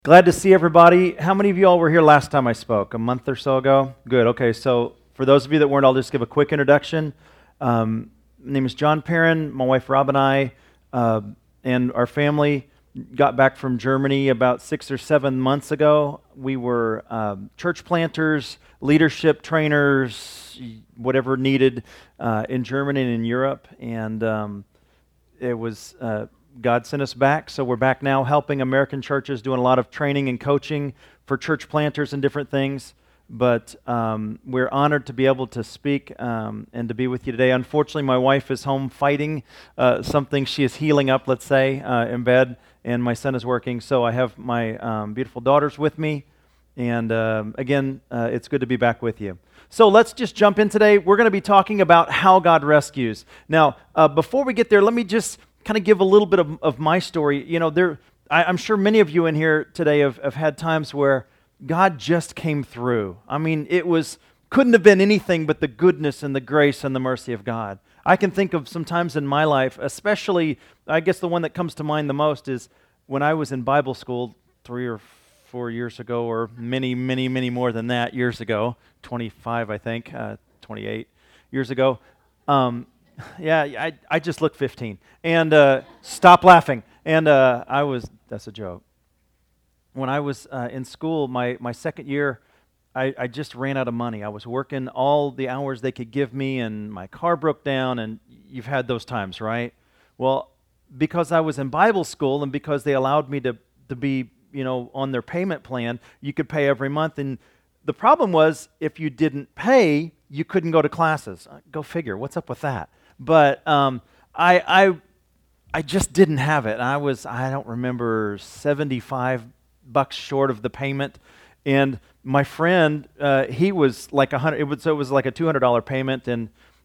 Glad to see everybody. How many of you all were here last time I spoke? A month or so ago? Good. Okay, so for those of you that weren't, I'll just give a quick introduction. My name is John Perrin. My wife Rob and I and our family got back from Germany about 6 or 7 months ago. We were church planters, leadership trainers, whatever needed in Germany and in Europe. And it was... God sent us back, so we're back now helping American churches, doing a lot of training and coaching for church planters and different things. But we're honored to be able to speak and to be with you today. Unfortunately, my wife is home fighting something. She is healing up, let's say, in bed, and my son is working. So I have my beautiful daughters with me. And again, it's good to be back with you. So let's just jump in today. We're going to be talking about how God rescues. Now, before we get there, let me just kind of give a little bit of my story. You know, I'm sure many of you in here today have had times where God just came through. I mean, couldn't have been anything but the goodness and the grace and the mercy of God. I can think of some times in my life, especially, I guess the one that comes to mind the most is when I was in Bible school 3 or 4 years ago, or many, many, many more than that years ago, 25, I think, 28 years ago. Yeah, I just looked 15. And stop laughing. And that's a joke. When I was in school, my second year, I just ran out of money. I was working all the hours they could give me, and my car broke down, and you've had those times, right? Well, because I was in Bible school and because they allowed me to be, on their payment plan, you could pay every month. And the problem was, if you didn't pay, you couldn't go to classes. Go figure. What's up with that? But I just didn't have it. I don't remember, $75 short of the payment. And my friend, he was like $100. So it was like a $200 payment. And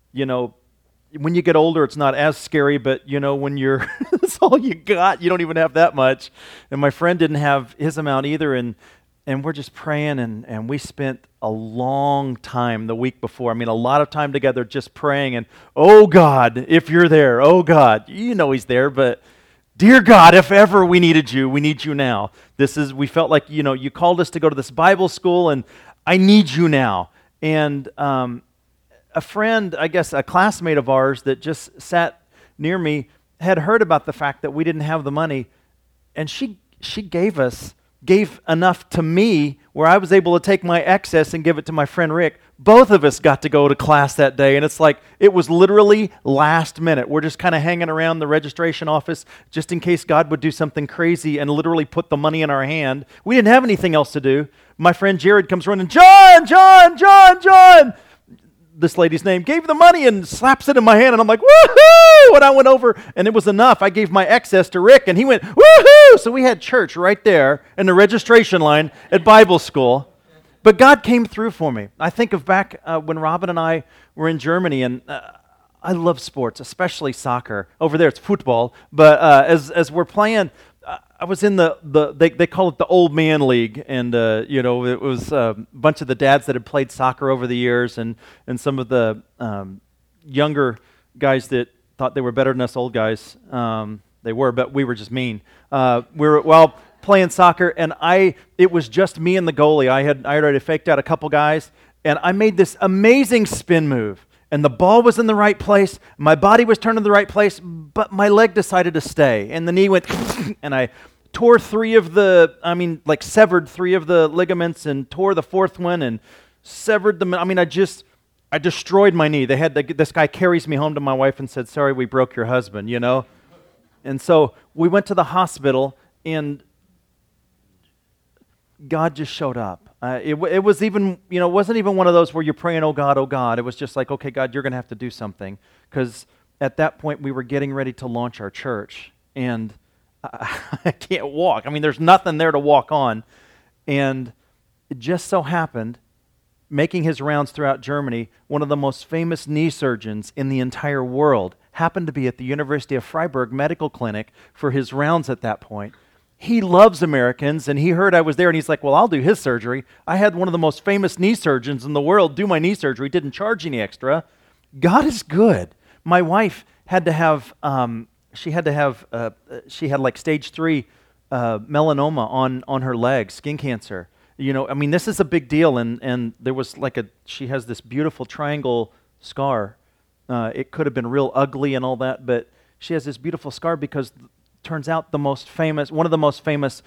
when you get older, it's not as scary. But when you're that's all you got, you don't even have that much. And my friend didn't have his amount either. And we're just praying, and we spent a long time the week before. I mean, a lot of time together just praying, and, oh, God, if you're there, oh, God. He's there, but, dear God, if ever we needed you, we need you now. We felt like, you called us to go to this Bible school, and I need you now. And a friend, I guess a classmate of ours that just sat near me had heard about the fact that we didn't have the money, and she gave enough to me where I was able to take my excess and give it to my friend Rick. Both of us got to go to class that day, and it's like it was literally last minute. We're just kind of hanging around the registration office just in case God would do something crazy and literally put the money in our hand. We didn't have anything else to do. My friend Jared comes running, John! This lady's name, gave the money and slaps it in my hand, and I'm like, woohoo! And I went over, and it was enough. I gave my excess to Rick, and he went, woohoo! So we had church right there in the registration line at Bible school. But God came through for me. I think of back when Robin and I were in Germany, and I love sports, especially soccer. Over there it's football, but as we're playing, I was in they call it the old man league, and it was a bunch of the dads that had played soccer over the years, and some of the younger guys that thought they were better than us old guys. They were, but we were just mean. We were playing soccer, and it was just me and the goalie. I had already faked out a couple guys, and I made this amazing spin move. And the ball was in the right place, my body was turned in the right place, but my leg decided to stay. And the knee went, and I tore severed 3 of the ligaments and tore the 4th one and severed them. I mean, I destroyed my knee. This guy carries me home to my wife and said, sorry, we broke your husband, And so we went to the hospital, and God just showed up. It was even, it wasn't even one of those where you're praying, oh God, oh God. It was just like, okay, God, you're going to have to do something. Because at that point, we were getting ready to launch our church. And I can't walk. I mean, there's nothing there to walk on. And it just so happened, making his rounds throughout Germany, one of the most famous knee surgeons in the entire world happened to be at the University of Freiburg Medical Clinic for his rounds at that point. He loves Americans, and he heard I was there, and he's like, well, I'll do his surgery. I had one of the most famous knee surgeons in the world do my knee surgery, didn't charge any extra. God is good. My wife had to have, she had like stage 3 melanoma on her leg, skin cancer. I mean, this is a big deal, and there was she has this beautiful triangle scar. It could have been real ugly and all that, but she has this beautiful scar because turns out one of the most famous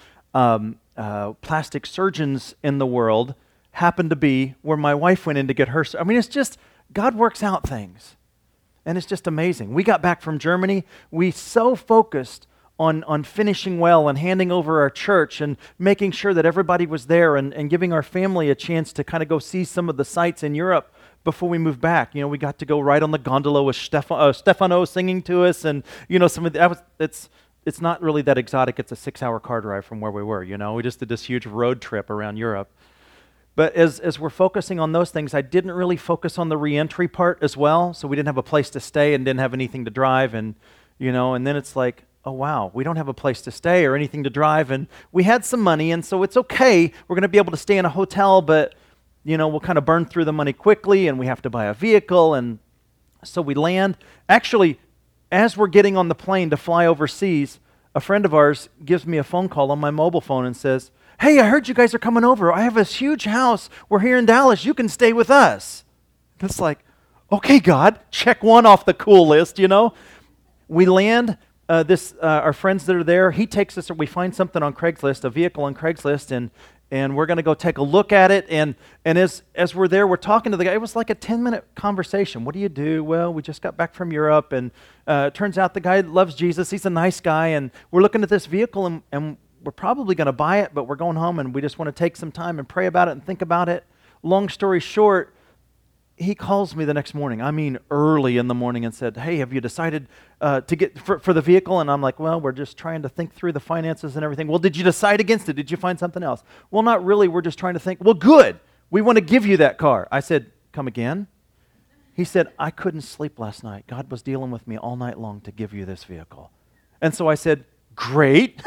plastic surgeons in the world happened to be where my wife went in to get her. I mean, it's just, God works out things, and it's just amazing. We got back from Germany. We so focused on finishing well and handing over our church and making sure that everybody was there and giving our family a chance to kind of go see some of the sights in Europe before we moved back. We got to go ride on the gondola with Stefano singing to us, and some of that it's not really that exotic. It's a 6-hour car drive from where we were. We just did this huge road trip around Europe. But as we're focusing on those things, I didn't really focus on the reentry part as well. So we didn't have a place to stay and didn't have anything to drive, and then it's like, oh wow, we don't have a place to stay or anything to drive, and we had some money, and so it's okay. We're going to be able to stay in a hotel, but we'll kind of burn through the money quickly, and we have to buy a vehicle, and so we land. Actually, as we're getting on the plane to fly overseas, a friend of ours gives me a phone call on my mobile phone and says, "Hey, I heard you guys are coming over. I have this huge house. We're here in Dallas. You can stay with us." It's like, okay, God, check one off the cool list, We land. Our friends that are there, he takes us, or we find something on Craigslist, a vehicle on Craigslist, and we're going to go take a look at it. And as we're there, we're talking to the guy. It was like a 10-minute conversation. What do you do? Well, we just got back from Europe, and it turns out the guy loves Jesus. He's a nice guy, and we're looking at this vehicle, and we're probably going to buy it, but we're going home, and we just want to take some time and pray about it and think about it. Long story short, he calls me the next morning, early in the morning, and said, "Hey, have you decided to get for the vehicle?" And I'm like, "Well, we're just trying to think through the finances and everything." "Well, did you decide against it? Did you find something else?" "Well, not really. We're just trying to think." "Well, good. We want to give you that car." I said, "Come again?" He said, "I couldn't sleep last night. God was dealing with me all night long to give you this vehicle." And so I said, "Great."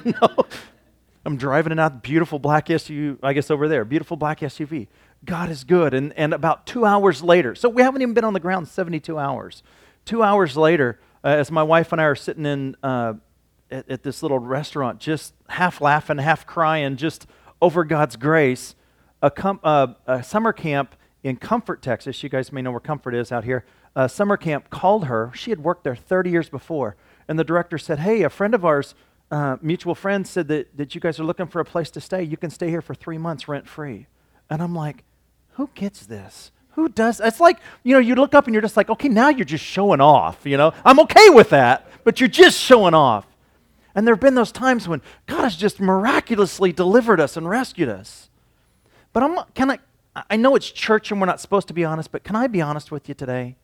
I'm driving it out, beautiful black SUV, I guess over there, beautiful black SUV. God is good. And about 2 hours later, so we haven't even been on the ground 72 hours. 2 hours later, as my wife and I are sitting in at this little restaurant, just half laughing, half crying, just over God's grace, a summer camp in Comfort, Texas. You guys may know where Comfort is out here. Summer camp called her. She had worked there 30 years before. And the director said, "Hey, a friend of ours, mutual friend, said that you guys are looking for a place to stay. You can stay here for 3 months rent-free." And I'm like, who gets this? Who does? It's like, you look up and you're just like, okay, now you're just showing off, I'm okay with that, but you're just showing off. And there have been those times when God has just miraculously delivered us and rescued us. But I know it's church and we're not supposed to be honest, but can I be honest with you today?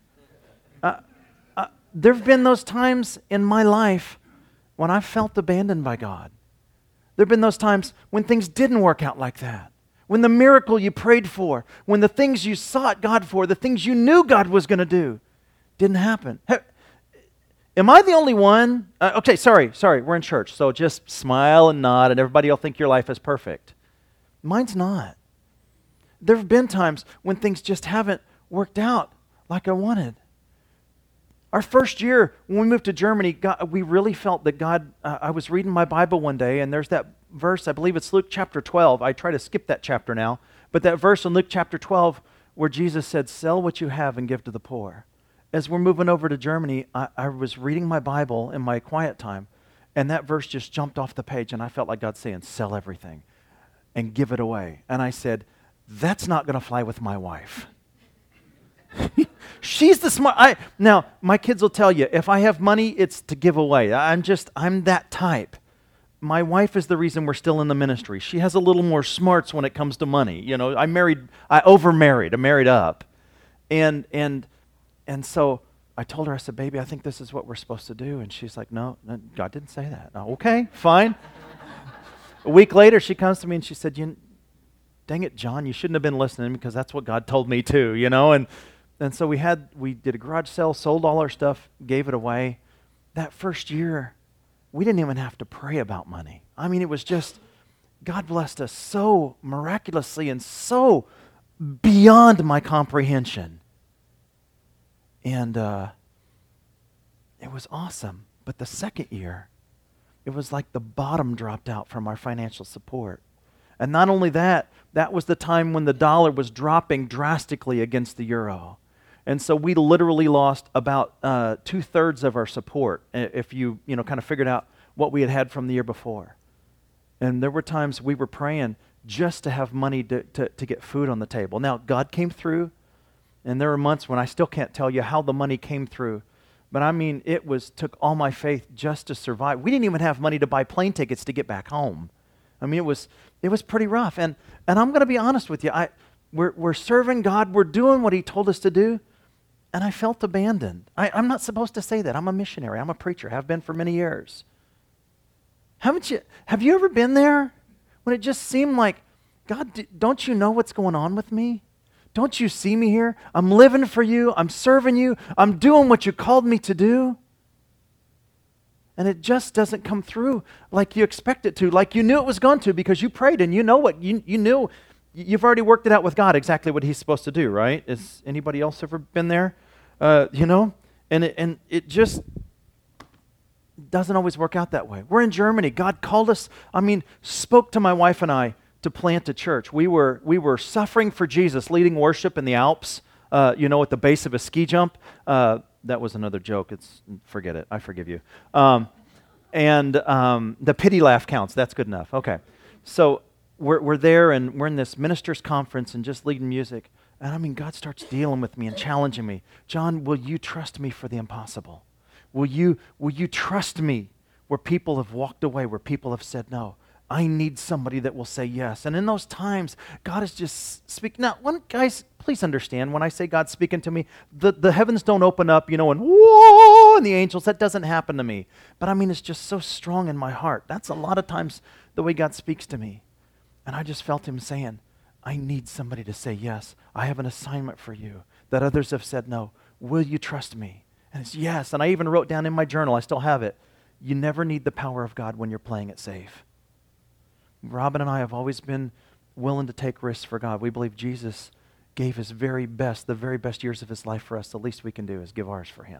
There have been those times in my life when I felt abandoned by God. There have been those times when things didn't work out like that. When the miracle you prayed for, when the things you sought God for, the things you knew God was going to do, didn't happen. Am I the only one? Okay, sorry, we're in church, so just smile and nod, and everybody will think your life is perfect. Mine's not. There have been times when things just haven't worked out like I wanted. Our first year, when we moved to Germany, we really felt that God, I was reading my Bible one day, and there's that verse, I believe it's Luke chapter 12. I try to skip that chapter now, but that verse in Luke chapter 12 where Jesus said, "Sell what you have and give to the poor." As we're moving over to Germany, I was reading my Bible in my quiet time, and that verse just jumped off the page, and I felt like God saying, "Sell everything and give it away." And I said, that's not going to fly with my wife. She's the smart. Now, my kids will tell you, if I have money, it's to give away. I'm that type. My wife is the reason we're still in the ministry. She has a little more smarts when it comes to money. I over-married. I married up. And so I told her, I said, "Baby, I think this is what we're supposed to do." And she's like, no, God didn't say that. Okay, fine. A week later, she comes to me and she said, "Dang it, John, you shouldn't have been listening because that's what God told me too, And so we did a garage sale, sold all our stuff, gave it away. That first year, we didn't even have to pray about money. It was just, God blessed us so miraculously and so beyond my comprehension. And it was awesome. But the second year, it was like the bottom dropped out from our financial support. And not only that, that was the time when the dollar was dropping drastically against the euro. And so we literally lost about 2/3 of our support if you kind of figured out what we had had from the year before. And there were times we were praying just to have money to get food on the table. Now, God came through, and there were months when I still can't tell you how the money came through. But I mean, took all my faith just to survive. We didn't even have money to buy plane tickets to get back home. I mean, it was pretty rough. And I'm going to be honest with you. We're serving God. We're doing what He told us to do. And I felt abandoned. I'm not supposed to say that. I'm a missionary. I'm a preacher. Have been for many years. Have you ever been there when it just seemed like, God, don't you know what's going on with me? Don't you see me here? I'm living for you. I'm serving you. I'm doing what you called me to do. And it just doesn't come through like you expect it to, like you knew it was going to because you prayed and you know what you knew. You've already worked it out with God exactly what He's supposed to do, right? Has anybody else ever been there? And it just doesn't always work out that way. We're in Germany. God called us, spoke to my wife and I to plant a church. We were suffering for Jesus, leading worship in the Alps, at the base of a ski jump. That was another joke. Forget it. I forgive you. The pity laugh counts. That's good enough. Okay. So we're there and we're in this ministers' conference and just leading music. And God starts dealing with me and challenging me. John, will you trust me for the impossible? Will you trust me where people have walked away, where people have said no? I need somebody that will say yes. And in those times, God is just speaking. Now, guys, please understand, when I say God's speaking to me, the heavens don't open up, and whoa, and the angels, that doesn't happen to me. But it's just so strong in my heart. That's a lot of times the way God speaks to me. And I just felt Him saying, I need somebody to say yes. I have an assignment for you that others have said no. Will you trust me? And it's yes. And I even wrote down in my journal, I still have it, you never need the power of God when you're playing it safe. Robin and I have always been willing to take risks for God. We believe Jesus gave His very best, the very best years of His life for us. The least we can do is give ours for Him.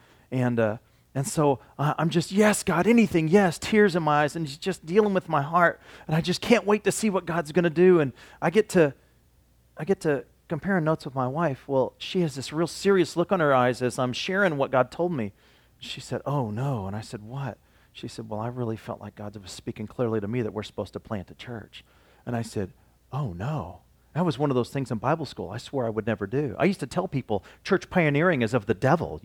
And so I'm just, yes, God, anything, yes, tears in my eyes, and He's just dealing with my heart. And I just can't wait to see what God's going to do. And I get to comparing notes with my wife. Well, she has this real serious look on her eyes as I'm sharing what God told me. She said, oh, no. And I said, what? She said, well, I really felt like God was speaking clearly to me that we're supposed to plant a church. And I said, oh, no. That was one of those things in Bible school I swore I would never do. I used to tell people church pioneering is of the devil,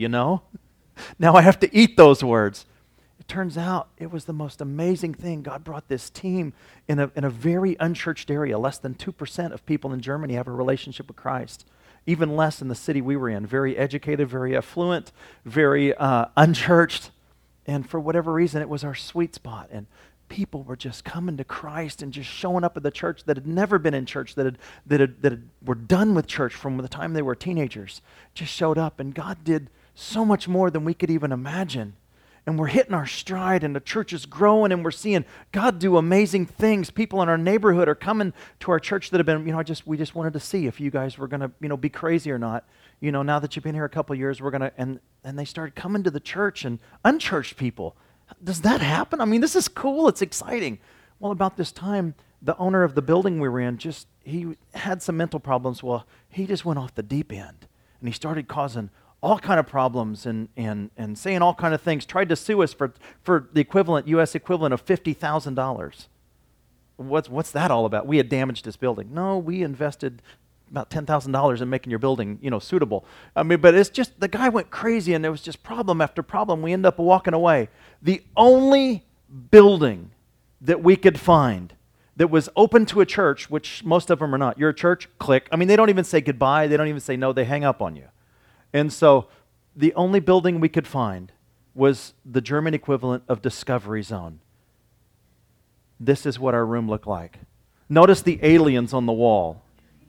Now I have to eat those words. It turns out it was the most amazing thing. God brought this team in a very unchurched area. Less than 2% of people in Germany have a relationship with Christ. Even less in the city we were in. Very educated, very affluent, very unchurched. And for whatever reason, it was our sweet spot. And people were just coming to Christ and just showing up at the church that had never been in church, that were done with church from the time they were teenagers. Just showed up. And God did so much more than we could even imagine. And we're hitting our stride, and the church is growing, and we're seeing God do amazing things. People in our neighborhood are coming to our church that have been, we just wanted to see if you guys were going to, be crazy or not. Now that you've been here a couple of years, we're going to, and they started coming to the church, and unchurched people. Does that happen? This is cool. It's exciting. Well, about this time, the owner of the building we were in, he had some mental problems. Well, he just went off the deep end, and he started causing all kind of problems and saying all kind of things, tried to sue us for the U.S. equivalent of $50,000. What's that all about? We had damaged this building. No, we invested about $10,000 in making your building, suitable. But it's just, the guy went crazy, and there was just problem after problem. We ended up walking away. The only building that we could find that was open to a church, which most of them are not. You're a church? Click. They don't even say goodbye. They don't even say no. They hang up on you. And so the only building we could find was the German equivalent of Discovery Zone. This is what our room looked like. Notice the aliens on the wall.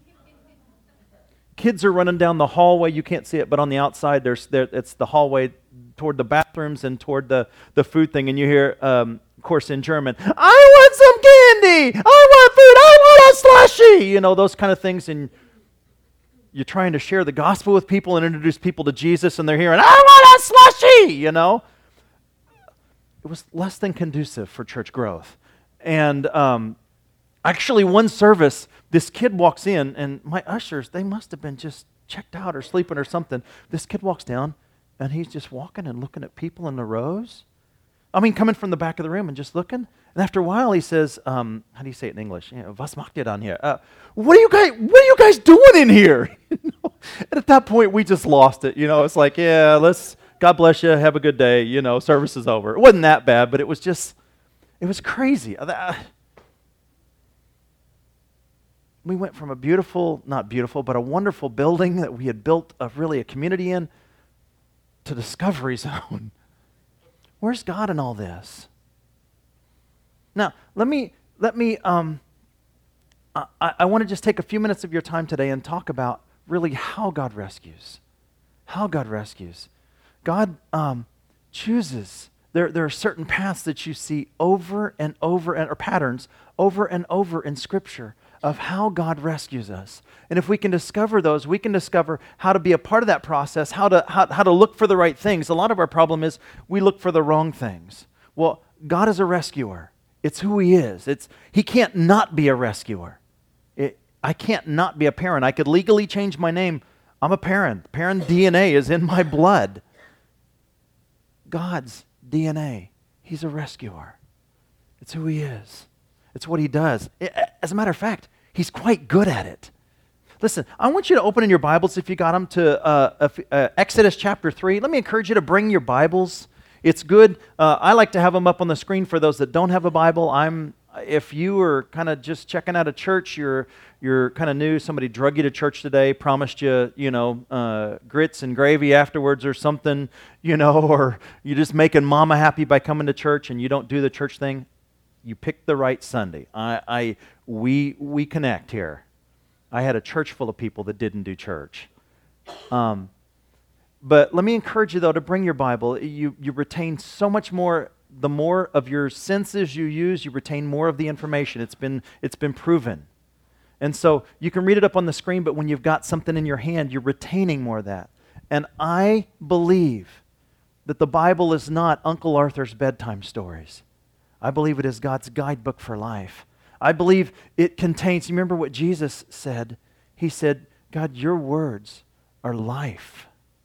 Kids are running down the hallway. You can't see it, but on the outside, it's the hallway toward the bathrooms and toward the food thing. And you hear, of course, in German, I want some candy! I want food! I want a slushie! Those kind of things. And you're trying to share the gospel with people and introduce people to Jesus, and they're hearing, I want a slushie! it was less than conducive for church growth. And actually, one service, this kid walks in, and my ushers, they must have been just checked out or sleeping or something. This kid walks down, and he's just walking and looking at people in the rows. I mean, coming from the back of the room and just looking. And after a while, he says, how do you say it in English? Was macht ihr dann hier? What are you guys doing in here? And at that point, we just lost it. It's like, yeah, God bless you, have a good day. Service is over. It wasn't that bad, but it was crazy. We went from not beautiful, but a wonderful building that we had built a community in to Discovery Zone. Where's God in all this? Now, I want to just take a few minutes of your time today and talk about really how God rescues. How God rescues. God chooses. There are certain paths that you see over and over, or patterns over and over in Scripture of how God rescues us. And if we can discover those, we can discover how to be a part of that process, how to look for the right things. A lot of our problem is we look for the wrong things. Well, God is a rescuer. It's who He is. He can't not be a rescuer. I can't not be a parent. I could legally change my name. I'm a parent. Parent DNA is in my blood. God's DNA. He's a rescuer. It's who He is. It's what He does. As a matter of fact, He's quite good at it. Listen, I want you to open in your Bibles, if you got them, to Exodus chapter 3. Let me encourage you to bring your Bibles. It's good. I like to have them up on the screen for those that don't have a Bible. If you are kind of just checking out a church, you're kind of new, somebody drug you to church today, promised you, grits and gravy afterwards or something, or you're just making mama happy by coming to church and you don't do the church thing, you picked the right Sunday. We connect here. I had a church full of people that didn't do church. But let me encourage you, though, to bring your Bible. You retain so much more. The more of your senses you use, you retain more of the information. It's been proven. And so you can read it up on the screen, but when you've got something in your hand, you're retaining more of that. And I believe that the Bible is not Uncle Arthur's bedtime stories. I believe it is God's guidebook for life. I believe it contains, you remember what Jesus said? He said, God, your words are life.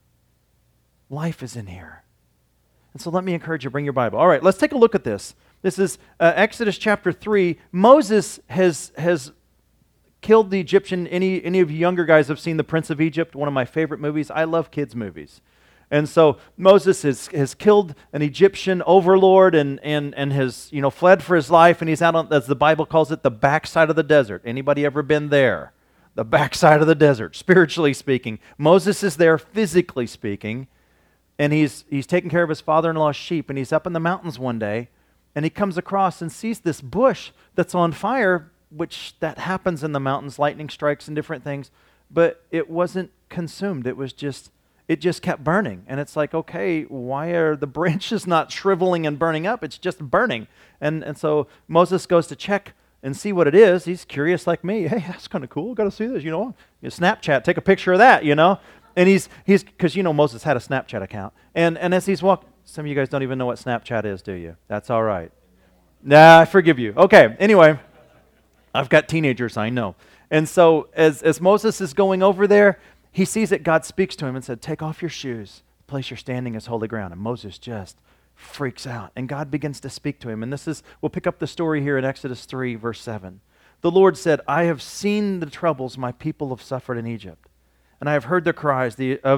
Life is in here. And so let me encourage you, bring your Bible. All right, let's take a look at this. This is Exodus chapter 3. Moses has killed the Egyptian. Any of you younger guys have seen The Prince of Egypt, one of my favorite movies. I love kids' movies. And so Moses has killed an Egyptian overlord and has fled for his life, and he's out on, as the Bible calls it, the backside of the desert. Anybody ever been there? The backside of the desert, spiritually speaking. Moses is there, physically speaking, and he's taking care of his father-in-law's sheep, and he's up in the mountains one day, and he comes across and sees this bush that's on fire, which that happens in the mountains, lightning strikes and different things, but it wasn't consumed. It just kept burning. And it's like, okay, why are the branches not shriveling and burning up? It's just burning. And so Moses goes to check and see what it is. He's curious like me. Hey, that's kind of cool. Got to see this, You Snapchat, take a picture of that, And he's because Moses had a Snapchat account. And as he's walking, some of you guys don't even know what Snapchat is, do you? That's all right. Nah, I forgive you. Okay, anyway, I've got teenagers, I know. And so as Moses is going over there, he sees that God speaks to him and said, take off your shoes. The place you're standing is holy ground. And Moses just freaks out. And God begins to speak to him. And we'll pick up the story here in Exodus 3, verse 7. The Lord said, I have seen the troubles my people have suffered in Egypt. And I have heard their cries,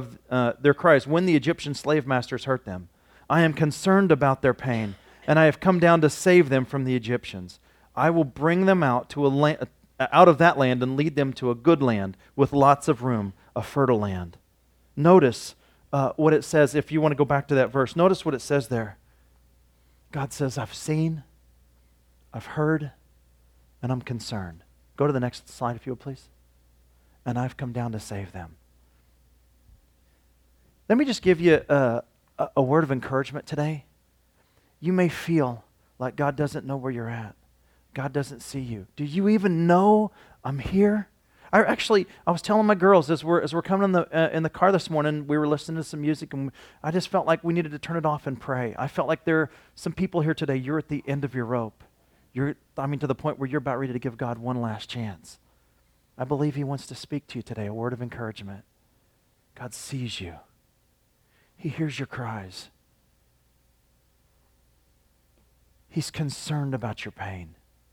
when the Egyptian slave masters hurt them. I am concerned about their pain, and I have come down to save them from the Egyptians. I will bring them out of that land and lead them to a good land with lots of room, a fertile land. Notice what it says, if you want to go back to that verse. Notice what it says there. God says, I've seen, I've heard, and I'm concerned. Go to the next slide, if you will, please. And I've come down to save them. Let me just give you a word of encouragement today. You may feel like God doesn't know where you're at. God doesn't see you. Do you even know I'm here? I was telling my girls as we're coming in the car this morning, we were listening to some music, and I just felt like we needed to turn it off and pray. I felt like there are some people here today, you're at the end of your rope. To the point where you're about ready to give God one last chance. I believe He wants to speak to you today, a word of encouragement. God sees you. He hears your cries. He's concerned about your pain.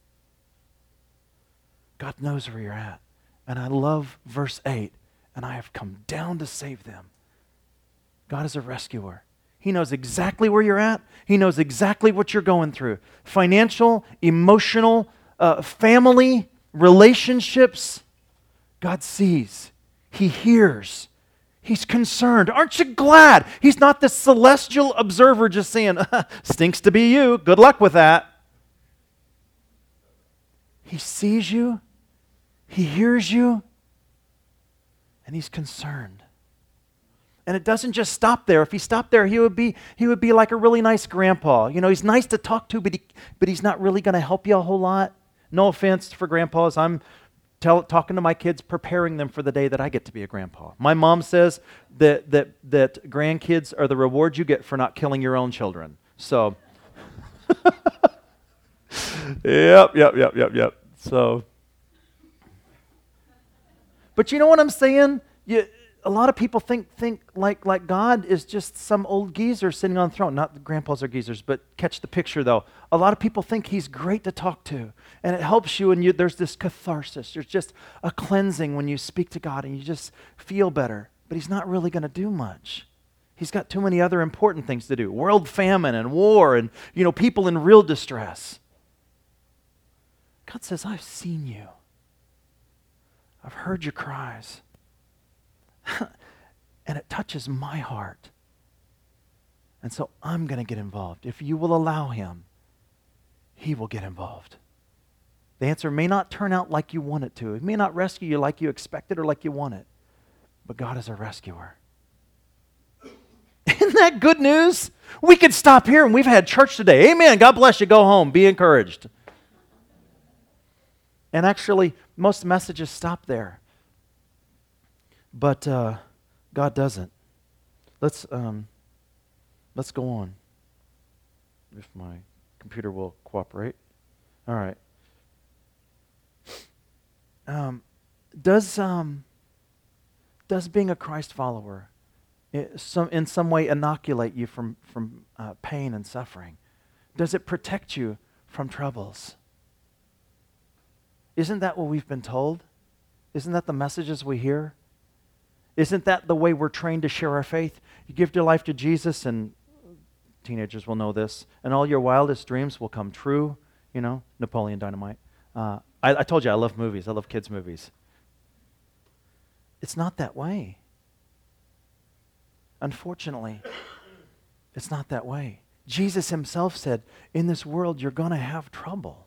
God knows where you're at. And I love verse 8. And I have come down to save them. God is a rescuer. He knows exactly where you're at. He knows exactly what you're going through. Financial, emotional, family, relationships. God sees. He hears. He's concerned. Aren't you glad? He's not the celestial observer just saying, stinks to be you. Good luck with that. He sees you. He hears you. And He's concerned. And it doesn't just stop there. If He stopped there, he would be like a really nice grandpa. You know, He's nice to talk to, but He's not really going to help you a whole lot. No offense for grandpas. I'm talking to my kids, preparing them for the day that I get to be a grandpa. My mom says that grandkids are the reward you get for not killing your own children. So, yep. So, but you know what I'm saying? A lot of people think like God is just some old geezer sitting on a throne. Not the grandpas are geezers, but catch the picture though. A lot of people think He's great to talk to, and it helps you, and there's this catharsis. There's just a cleansing when you speak to God, and you just feel better. But He's not really going to do much. He's got too many other important things to do. World famine and war and, people in real distress. God says, I've seen you. I've heard your cries. And it touches my heart. And so I'm going to get involved. If you will allow Him, He will get involved. The answer may not turn out like you want it to. It may not rescue you like you expected or like you want it. But God is a rescuer. Isn't that good news? We could stop here and we've had church today. Amen. God bless you. Go home. Be encouraged. And actually, most messages stop there. But God doesn't. Let's go on. If my computer will cooperate. All right. Does being a Christ follower in some way inoculate you from pain and suffering? Does it protect you from troubles? Isn't that what we've been told? Isn't that the messages we hear? Isn't that the way we're trained to share our faith? You give your life to Jesus, and teenagers will know this, and all your wildest dreams will come true. Napoleon Dynamite. I told you I love movies. I love kids' movies. It's not that way. Unfortunately, it's not that way. Jesus Himself said, in this world you're going to have trouble.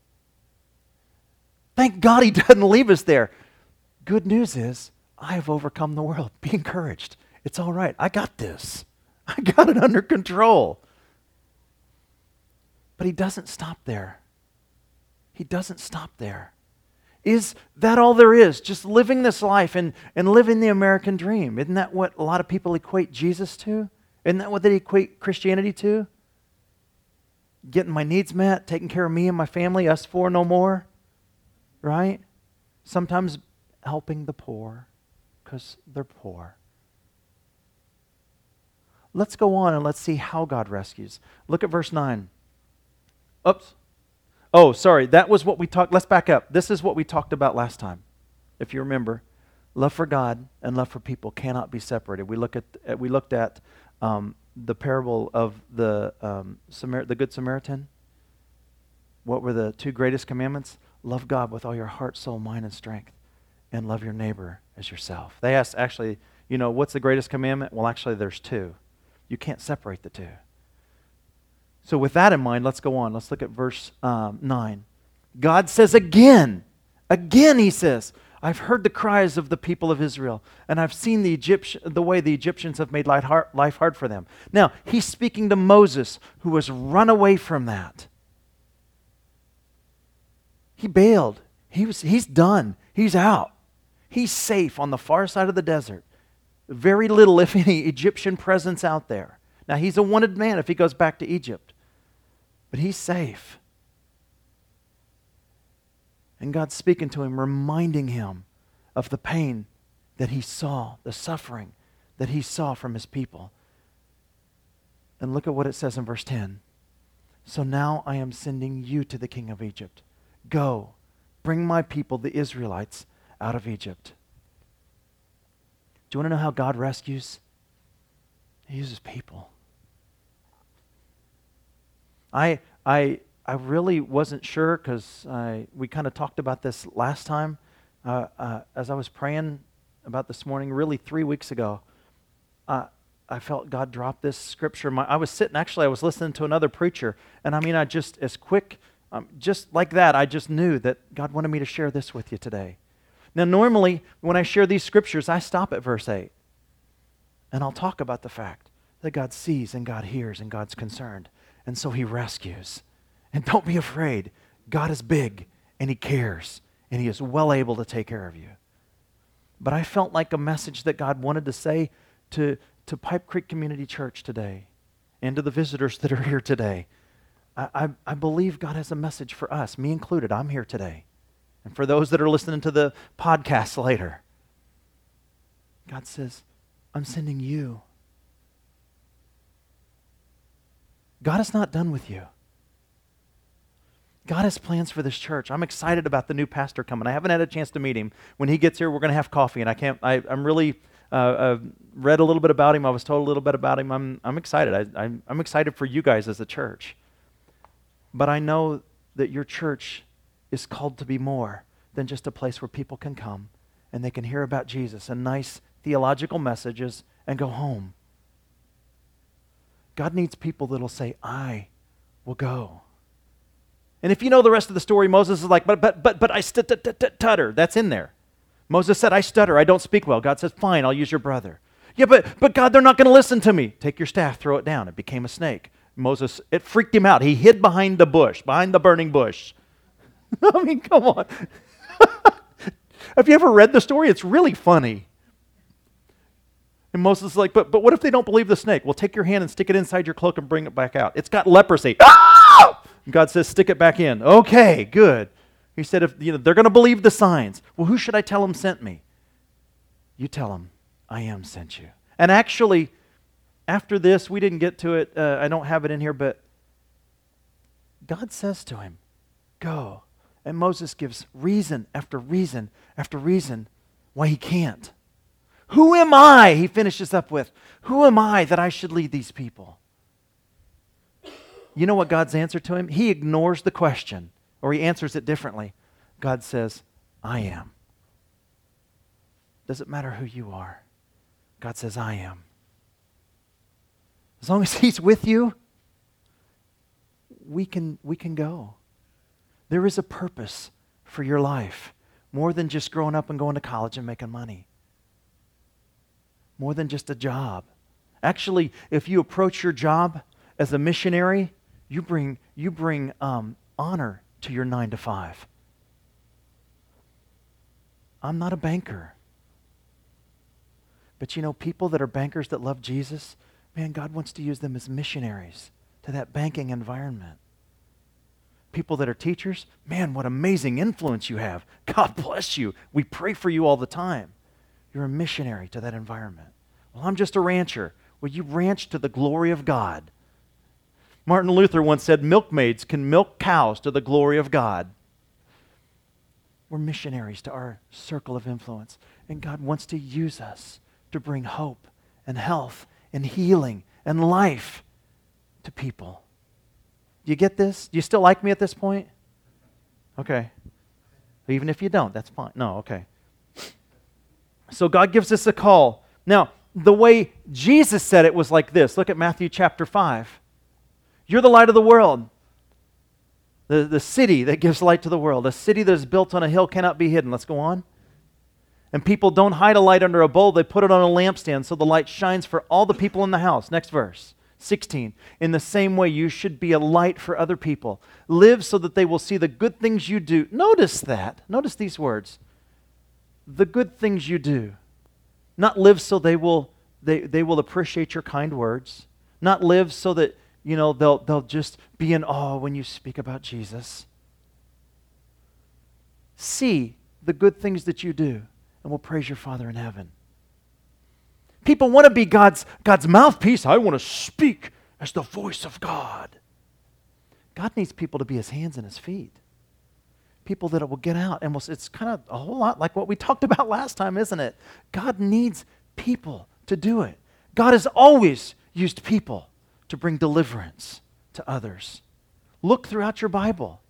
Thank God He doesn't leave us there. Good news is, I have overcome the world. Be encouraged. It's all right. I got this. I got it under control. But He doesn't stop there. He doesn't stop there. Is that all there is? Just living this life and living the American dream. Isn't that what a lot of people equate Jesus to? Isn't that what they equate Christianity to? Getting my needs met, taking care of me and my family, us four no more. Right? Sometimes helping the poor because they're poor. Let's go on and let's see how God rescues. Look at verse 9. Oops. Oh, sorry. That was what we talked. Let's back up. This is what we talked about last time. If you remember, love for God and love for people cannot be separated. We looked at the parable of the Good Samaritan. What were the two greatest commandments? Love God with all your heart, soul, mind, and strength, and love your neighbor as yourself. They asked, actually, what's the greatest commandment? Well, actually, there's two. You can't separate the two. So with that in mind, let's go on. Let's look at verse 9. God says again, He says, I've heard the cries of the people of Israel, and I've seen the way the Egyptians have made life hard for them. Now, He's speaking to Moses, who has run away from that. He bailed. He's done. He's out. He's safe on the far side of the desert. Very little, if any, Egyptian presence out there. Now, he's a wanted man if he goes back to Egypt. But he's safe. And God's speaking to him, reminding him of the pain that he saw, the suffering that he saw from his people. And look at what it says in verse 10. So now I am sending you to the king of Egypt. Go, bring my people, the Israelites, out of Egypt. Do you want to know how God rescues? He uses people. I really wasn't sure because we kind of talked about this last time as I was praying about this morning, really 3 weeks ago. I felt God drop this scripture. I was listening to another preacher, and I just, as quick, just like that, I just knew that God wanted me to share this with you today. Now, normally, when I share these scriptures, I stop at verse 8, and I'll talk about the fact that God sees and God hears and God's concerned, and so He rescues. And don't be afraid. God is big, and He cares, and He is well able to take care of you. But I felt like a message that God wanted to say to Pipe Creek Community Church today and to the visitors that are here today. I believe God has a message for us, me included. I'm here today. And for those that are listening to the podcast later, God says, I'm sending you. God is not done with you. God has plans for this church. I'm excited about the new pastor coming. I haven't had a chance to meet him. When he gets here, we're going to have coffee, and I'm really read a little bit about him. I was told a little bit about him. I'm excited. I'm excited for you guys as a church. But I know that your church is called to be more than just a place where people can come and they can hear about Jesus and nice theological messages and go home. God needs people that'll say, I will go. And if you know the rest of the story, Moses is like, but I stutter. That's in there. Moses said, I stutter, I don't speak well. God says, fine, I'll use your brother. Yeah, but God, they're not going to listen to me. Take your staff, throw it down. It became a snake. Moses, it freaked him out. He hid behind the bush, behind the burning bush. Come on. Have you ever read the story? It's really funny. And Moses is like, but what if they don't believe the snake? Well, take your hand and stick it inside your cloak and bring it back out. It's got leprosy. Ah! And God says, stick it back in. Okay, good. He said, if they're going to believe the signs. Well, who should I tell them sent me? You tell them, I am sent you. And actually, after this, we didn't get to it. I don't have it in here, but God says to him, go. And Moses gives reason after reason after reason why he can't. Who am I? He finishes up with, who am I that I should lead these people? You know what God's answer to him? He ignores the question, or he answers it differently. God says, I am. Doesn't matter who you are. God says, I am. As long as He's with you, we can go. There is a purpose for your life, more than just growing up and going to college and making money. More than just a job. Actually, if you approach your job as a missionary, you bring honor to your 9 to 5. I'm not a banker. But people that are bankers that love Jesus, man, God wants to use them as missionaries to that banking environment. People that are teachers, man, what amazing influence you have. God bless you. We pray for you all the time. You're a missionary to that environment. Well, I'm just a rancher. Well, you ranch to the glory of God. Martin Luther once said, milkmaids can milk cows to the glory of God. We're missionaries to our circle of influence, and God wants to use us to bring hope and health and healing and life to people. Do you get this? Do you still like me at this point? Okay. Even if you don't, that's fine. No, okay. So God gives us a call. Now, the way Jesus said it was like this. Look at Matthew chapter 5. You're the light of the world. The city that gives light to the world. A city that is built on a hill cannot be hidden. Let's go on. And people don't hide a light under a bowl. They put it on a lampstand so the light shines for all the people in the house. Next verse. 16. In the same way, you should be a light for other people. Live so that they will see the good things you do. Notice that. Notice these words. the good things you do. Not live so they will appreciate your kind words. Not live so that, they'll just be in awe when you speak about Jesus. See the good things that you do, and we'll praise your Father in heaven. People want to be God's mouthpiece. I want to speak as the voice of God. God needs people to be his hands and his feet. People that will get out, and it's kind of a whole lot like what we talked about last time, isn't it? God needs people to do it. God has always used people to bring deliverance to others. Look throughout your Bible.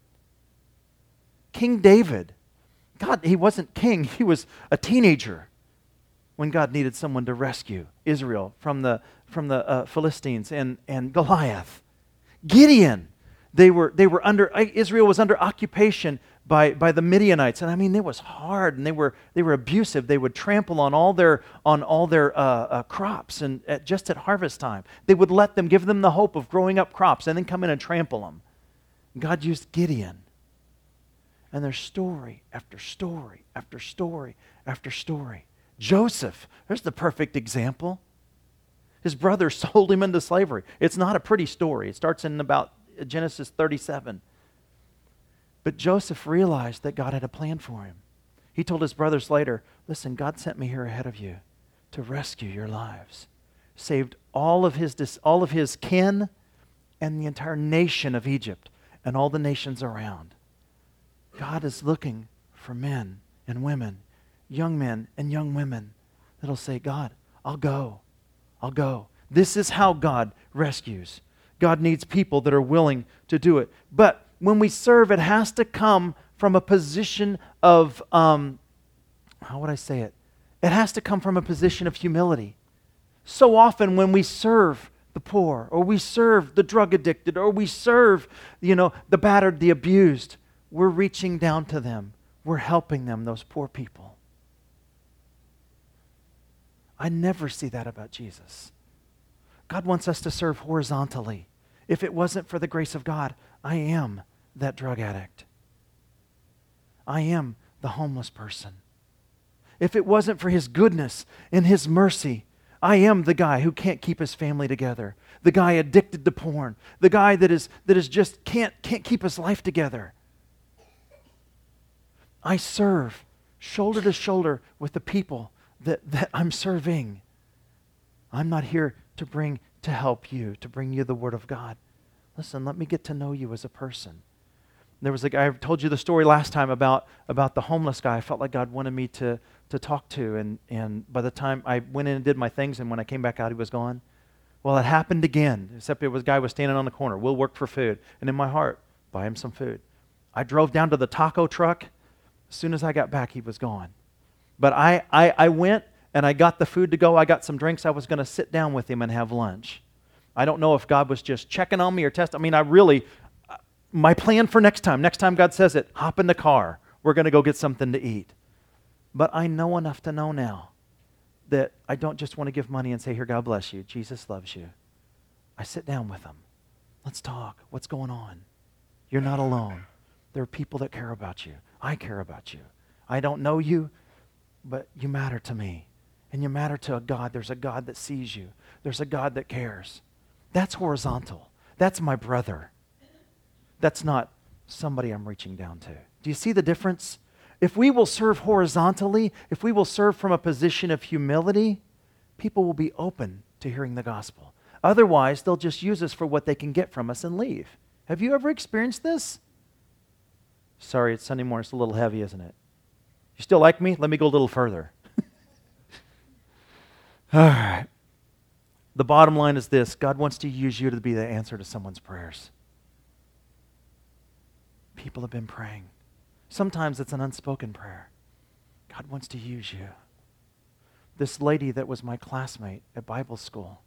King David, God, he wasn't king, he was a teenager when God needed someone to rescue Israel from the Philistines and Goliath. Gideon, Israel was under occupation by the Midianites, and I mean it was hard, and they were abusive. They would trample on all their crops, and just at harvest time, they would give them the hope of growing up crops, and then come in and trample them. God used Gideon, and there's story after story after story after story. Joseph, there's the perfect example. His brothers sold him into slavery. It's not a pretty story. It starts in about Genesis 37. But Joseph realized that God had a plan for him. He told his brothers later, listen, God sent me here ahead of you to rescue your lives. Saved all of his kin and the entire nation of Egypt and all the nations around. God is looking for men and women, young men and young women that'll say, God, I'll go. I'll go. This is how God rescues. God needs people that are willing to do it. But when we serve, it has to come from a position of, how would I say it? It has to come from a position of humility. So often when we serve the poor, or we serve the drug addicted, or we serve, the battered, the abused, we're reaching down to them. We're helping them, those poor people. I never see that about Jesus. God wants us to serve horizontally. If it wasn't for the grace of God, I am that drug addict. I am the homeless person. If it wasn't for his goodness and his mercy, I am the guy who can't keep his family together. The guy addicted to porn. The guy that is just can't keep his life together. I serve shoulder to shoulder with the people that I'm serving. I'm not here to help you, to bring you the Word of God. Listen, let me get to know you as a person. There was a guy, I told you the story last time about the homeless guy I felt like God wanted me to talk to, and by the time I went in and did my things, and when I came back out, he was gone. Well, it happened again, except a guy was standing on the corner. We'll work for food. And in my heart, buy him some food. I drove down to the taco truck. As soon as I got back, he was gone. But I went and I got the food to go. I got some drinks. I was going to sit down with him and have lunch. I don't know if God was just checking on me or testing. I mean, my plan for next time God says it, hop in the car. We're going to go get something to eat. But I know enough to know now that I don't just want to give money and say, here, God bless you. Jesus loves you. I sit down with him. Let's talk. What's going on? You're not alone. There are people that care about you. I care about you. I don't know you, but you matter to me. And you matter to a God. There's a God that sees you. There's a God that cares. That's horizontal. That's my brother. That's not somebody I'm reaching down to. Do you see the difference? If we will serve horizontally, if we will serve from a position of humility, people will be open to hearing the gospel. Otherwise, they'll just use us for what they can get from us and leave. Have you ever experienced this? Sorry, it's Sunday morning. It's a little heavy, isn't it? You still like me? Let me go a little further. All right. The bottom line is this. God wants to use you to be the answer to someone's prayers. People have been praying. Sometimes it's an unspoken prayer. God wants to use you. This lady that was my classmate at Bible school,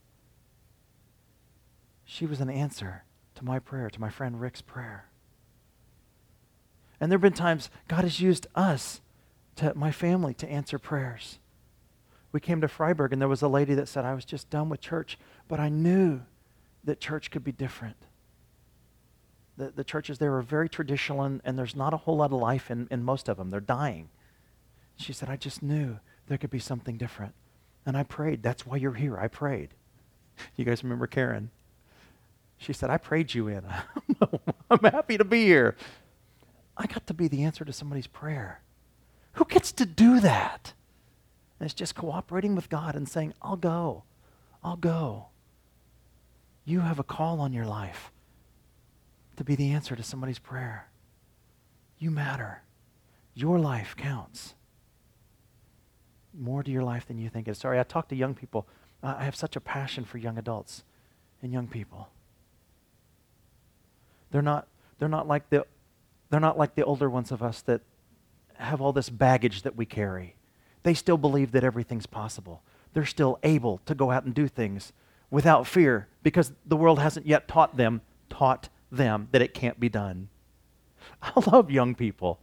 she was an answer to my prayer, to my friend Rick's prayer. And there have been times God has used us, my family, to answer prayers. We came to Freiburg and there was a lady that said, I was just done with church, but I knew that church could be different. The churches there are very traditional and there's not a whole lot of life in most of them. They're dying. She said, I just knew there could be something different. And I prayed. That's why you're here. I prayed. You guys remember Karen? She said, I prayed you in. I'm happy to be here. I got to be the answer to somebody's prayer. Who gets to do that? And it's just cooperating with God and saying, I'll go. I'll go. You have a call on your life to be the answer to somebody's prayer. You matter. Your life counts. More to your life than you think it is. Sorry, I talk to young people. I have such a passion for young adults and young people. They're not like the older ones of us that have all this baggage that we carry. They still believe that everything's possible. They're still able to go out and do things without fear because the world hasn't yet taught them that it can't be done. I love young people.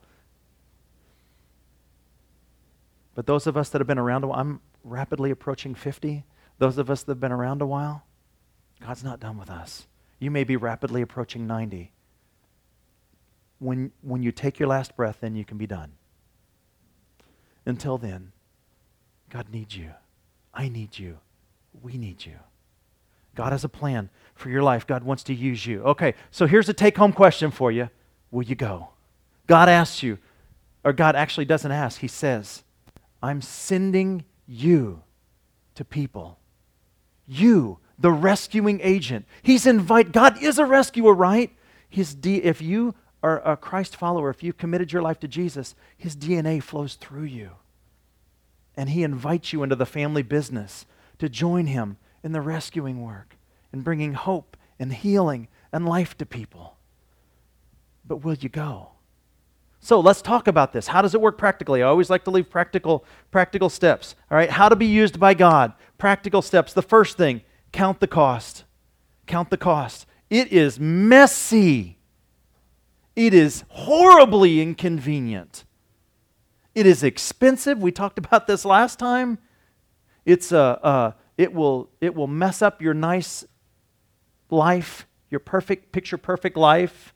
But those of us that have been around a while, I'm rapidly approaching 50. Those of us that have been around a while, God's not done with us. You may be rapidly approaching 90. When you take your last breath, then you can be done. Until then, God needs you. I need you. We need you. God has a plan for your life. God wants to use you. Okay, so here's a take-home question for you. Will you go? God asks you, or God actually doesn't ask. He says, I'm sending you to people. You, the rescuing agent. God is a rescuer, right? If you are a Christ follower, if you've committed your life to Jesus, His DNA flows through you. And He invites you into the family business to join Him in the rescuing work and bringing hope and healing and life to people. But will you go? So let's talk about this. How does it work practically? I always like to leave practical steps. All right, how to be used by God. Practical steps. The first thing, count the cost. Count the cost. It is messy. It is horribly inconvenient. It is expensive. We talked about this last time. It will mess up your nice life, your picture perfect life.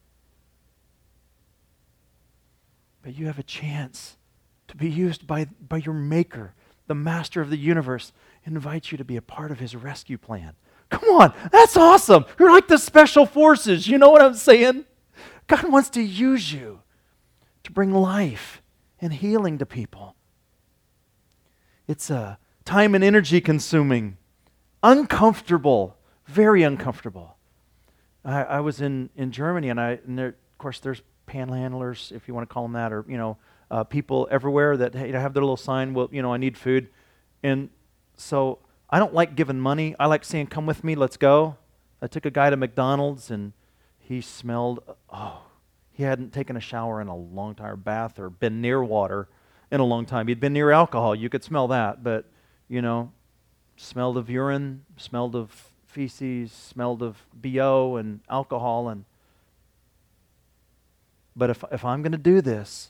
But you have a chance to be used by your Maker, the Master of the universe, invites you to be a part of His rescue plan. Come on, that's awesome. You're like the special forces. You know what I'm saying? God wants to use you to bring life and healing to people. It's time and energy consuming, uncomfortable, very uncomfortable. I was in Germany, and there, of course, there's panhandlers, if you want to call them that, or people everywhere that have their little sign, well, I need food. And so I don't like giving money. I like saying, come with me, let's go. I took a guy to McDonald's, and he smelled, he hadn't taken a shower in a long time, or bath, or been near water in a long time. He'd been near alcohol. You could smell that, but, smelled of urine, smelled of feces, smelled of BO and alcohol. But if I'm going to do this,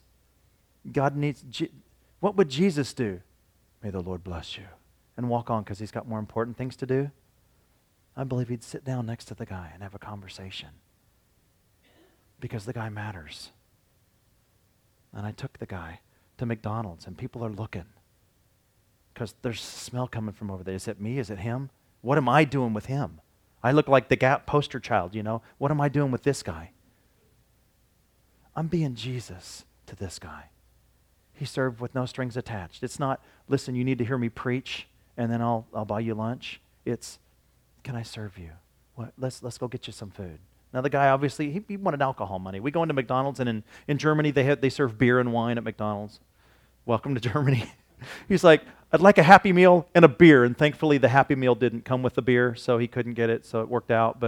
what would Jesus do? May the Lord bless you. And walk on because He's got more important things to do. I believe He'd sit down next to the guy and have a conversation. Because the guy matters. And I took the guy to McDonald's, and people are looking. Because there's smell coming from over there. Is it me? Is it him? What am I doing with him? I look like the Gap poster child, What am I doing with this guy? I'm being Jesus to this guy. He served with no strings attached. It's not, listen, you need to hear me preach, and then I'll buy you lunch. It's, can I serve you? Let's go get you some food. Now the guy obviously he wanted alcohol money. We go into McDonald's, and in Germany they serve beer and wine at McDonald's. Welcome to Germany. He's like, I'd like a Happy Meal and a beer, and thankfully the Happy Meal didn't come with the beer, so he couldn't get it, so it worked out.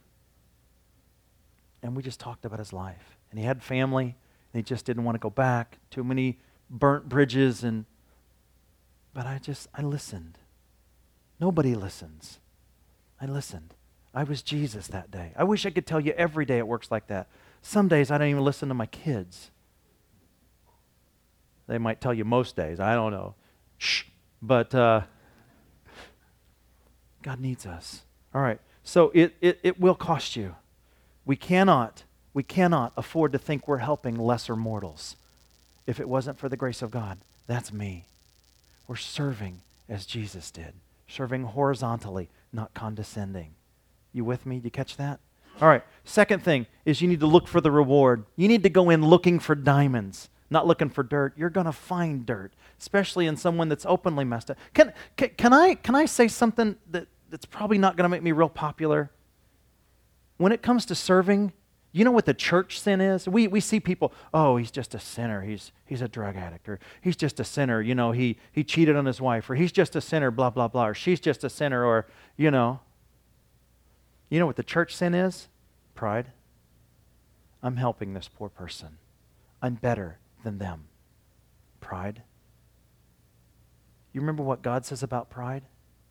And we just talked about his life. And he had family, and he just didn't want to go back. Too many burnt bridges, but I listened. Nobody listens. I listened. I was Jesus that day. I wish I could tell you every day it works like that. Some days I don't even listen to my kids. They might tell you most days. I don't know. Shh. But God needs us. All right. So it will cost you. We cannot afford to think we're helping lesser mortals if it wasn't for the grace of God That's me. We're serving as Jesus did, serving horizontally, not condescending. You with me? Did you catch that? All right. Second thing is you need to look for the reward. You need to go in looking for diamonds, not looking for dirt. You're going to find dirt, especially in someone that's openly messed up. Can I say something that's probably not going to make me real popular? When it comes to serving, you know what the church sin is? We see people, oh, he's just a sinner. He's a drug addict. Or he's just a sinner. You know, he cheated on his wife. Or he's just a sinner, blah, blah, blah. Or she's just a sinner. Or, you know what the church sin is? Pride. I'm helping this poor person. I'm better than them. Pride. You remember what God says about pride?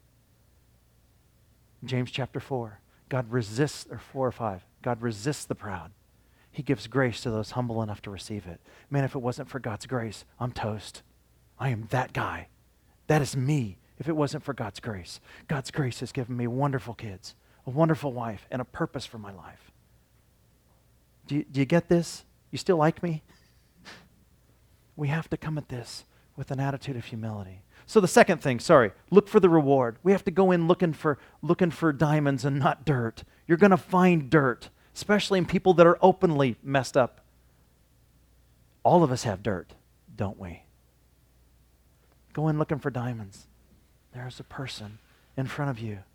James chapter 4. God resists, or 4 or 5. God resists the proud. He gives grace to those humble enough to receive it. Man, if it wasn't for God's grace, I'm toast. I am that guy. That is me if it wasn't for God's grace. God's grace has given me wonderful kids, a wonderful wife, and a purpose for my life. Do you get this? You still like me? We have to come at this with an attitude of humility. So the second thing, look for the reward. We have to go in looking for diamonds and not dirt. You're going to find dirt, especially in people that are openly messed up. All of us have dirt, don't we? Go in looking for diamonds. There's a person in front of you.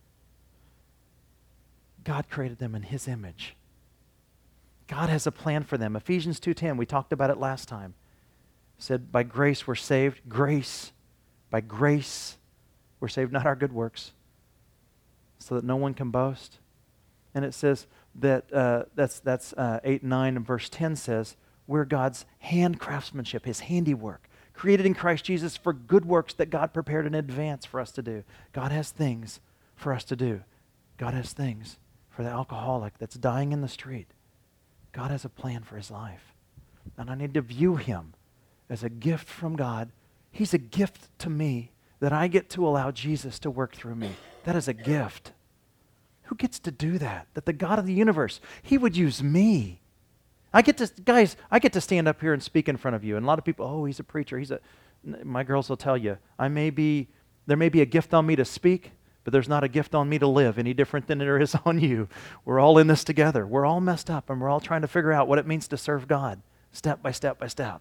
God created them in His image. God has a plan for them. Ephesians 2:10, we talked about it last time. It said, by grace we're saved. Grace. By grace we're saved, not our good works, so that no one can boast. And it says that, that's 8 and 9, and verse 10 says, we're God's hand craftsmanship, His handiwork, created in Christ Jesus for good works that God prepared in advance for us to do. God has things for us to do. God has things for the alcoholic that's dying in the street. God has a plan for his life. And I need to view him as a gift from God. He's a gift to me that I get to allow Jesus to work through me. That is a gift. Who gets to do that? That the God of the universe, He would use me. I get to stand up here and speak in front of you. And a lot of people, oh, he's a preacher. My girls will tell you, there may be a gift on me to speak, but there's not a gift on me to live any different than there is on you. We're all in this together. We're all messed up, and we're all trying to figure out what it means to serve God, step by step by step.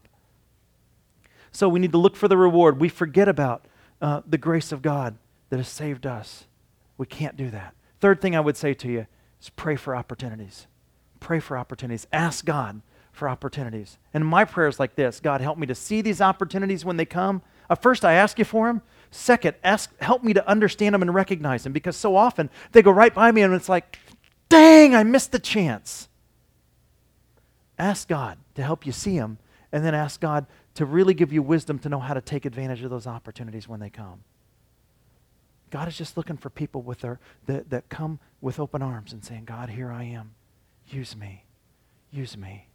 So we need to look for the reward. We forget about the grace of God that has saved us. We can't do that. Third thing I would say to you is pray for opportunities. Pray for opportunities. Ask God for opportunities. And my prayer is like this: God, help me to see these opportunities when they come. First, I ask you for them. Second, help me to understand them and recognize them, because so often they go right by me and it's like, dang, I missed the chance. Ask God to help you see them, and then ask God to really give you wisdom to know how to take advantage of those opportunities when they come. God is just looking for people that come with open arms and saying, God, here I am. Use me. Use me.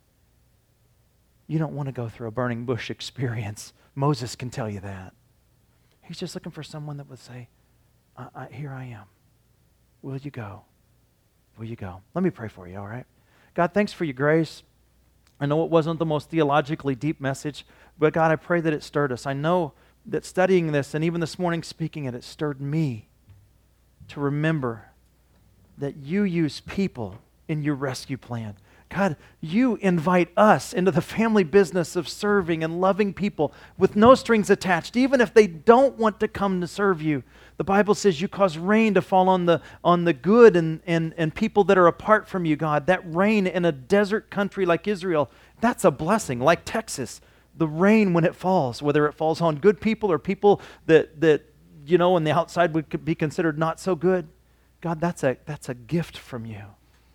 You don't want to go through a burning bush experience. Moses can tell you that. He's just looking for someone that would say, here I am. Will you go? Will you go? Let me pray for you, all right? God, thanks for your grace. I know it wasn't the most theologically deep message, but God, I pray that it stirred us. I know that studying this and even this morning speaking it stirred me to remember that you use people in your rescue plan. God, you invite us into the family business of serving and loving people with no strings attached, even if they don't want to come to serve you. The Bible says you cause rain to fall on the good and people that are apart from you, God. That rain in a desert country like Israel, that's a blessing. Like Texas, the rain when it falls, whether it falls on good people or people that you know on the outside would be considered not so good, God, that's a gift from you.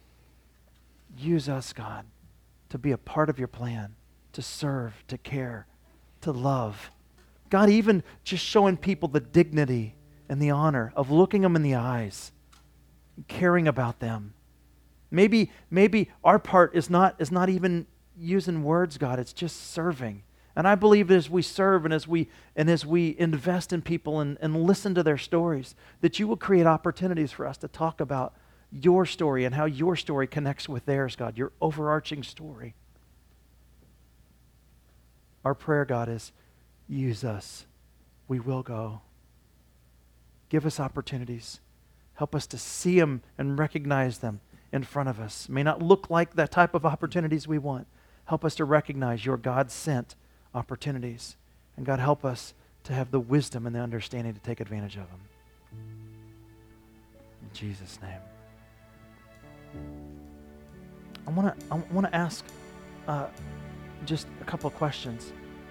Use us, God, to be a part of your plan, to serve, to care, to love. God, even just showing people the dignity and the honor of looking them in the eyes, caring about them. Maybe our part is not even using words, God. It's just serving. And I believe as we serve and as we invest in people and listen to their stories, that you will create opportunities for us to talk about your story and how your story connects with theirs, God, your overarching story. Our prayer, God, is use us. We will go. Give us opportunities. Help us to see them and recognize them in front of us. It may not look like the type of opportunities we want. Help us to recognize your God-sent opportunities. And God, help us to have the wisdom and the understanding to take advantage of them. In Jesus' name. I want to ask just a couple of questions.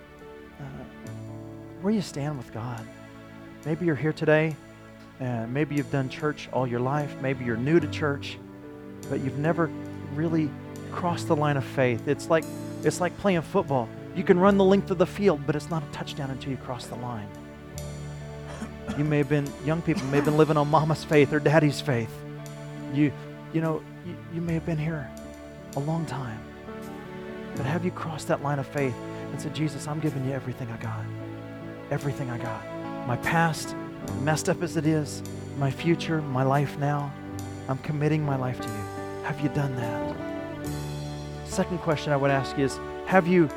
Where you stand with God? Maybe you're here today, and maybe you've done church all your life. Maybe you're new to church, but you've never really crossed the line of faith. It's like playing football. You can run the length of the field, but it's not a touchdown until you cross the line. You may have been, young people may have been living on mama's faith or daddy's faith. You may have been here a long time. But have you crossed that line of faith and said, Jesus, I'm giving you everything I got. Everything I got. My past, messed up as it is, my future, my life now, I'm committing my life to you. Have you done that? Second question I would ask you is, have you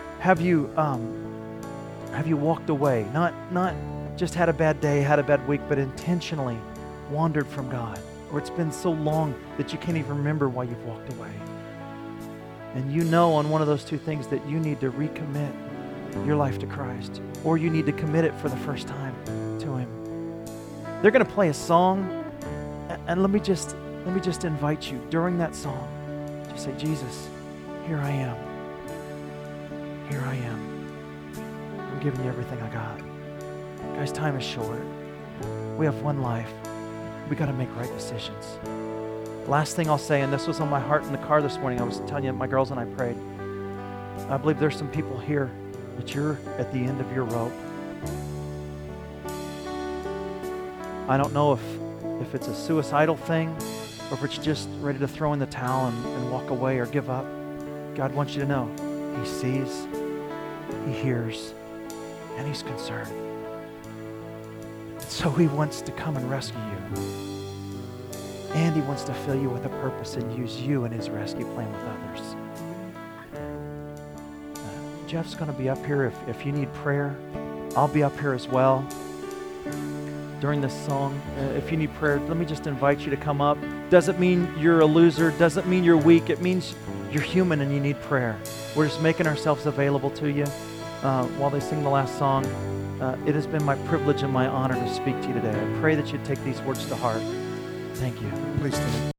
walked away? Not just had a bad day, had a bad week, but intentionally wandered from God. Or it's been so long that you can't even remember why you've walked away. And you know on one of those two things that you need to recommit your life to Christ. Or you need to commit it for the first time to Him. They're going to play a song, and let me just invite you during that song to say, Jesus, here I am. Here I am. I'm giving you everything I got. Guys, time is short. We have one life. We got to make right decisions. Last thing I'll say, and this was on my heart in the car this morning, I was telling you, my girls and I prayed. I believe there's some people here that you're at the end of your rope. I don't know if it's a suicidal thing or if it's just ready to throw in the towel and walk away or give up. God wants you to know He sees, He hears, and He's concerned. So He wants to come and rescue you. And He wants to fill you with a purpose and use you in His rescue plan with others. Jeff's going to be up here if you need prayer. I'll be up here as well during this song. If you need prayer, let me just invite you to come up. Doesn't mean you're a loser. Doesn't mean you're weak. It means you're human and you need prayer. We're just making ourselves available to you while they sing the last song. It has been my privilege and my honor to speak to you today. I pray that you take these words to heart. Thank you. Please stand.